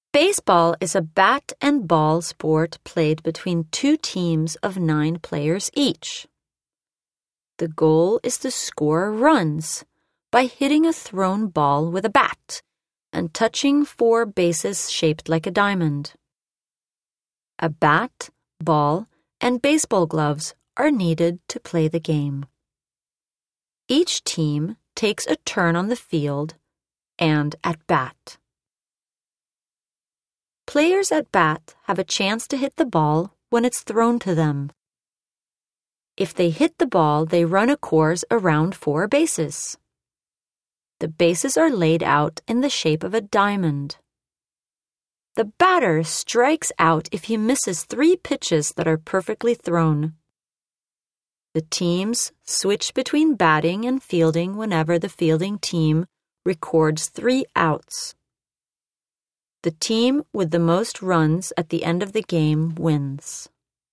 Baseball is a bat and ball sport played between two teams of 9 players each. The goal is to score runs by hitting a thrown ball with a bat and touching 4 bases shaped like a diamond. A bat, ball, and baseball gloves are needed to play the game. Each team takes a turn on the field and at bat. Players at bat have a chance to hit the ball when it's thrown to them. If they hit the ball, they run a course around 4 bases. The bases are laid out in the shape of a diamond. The batter strikes out if he misses 3 pitches that are perfectly thrown. The teams switch between batting and fielding whenever the fielding team records 3 outs. The team with the most runs at the end of the game wins.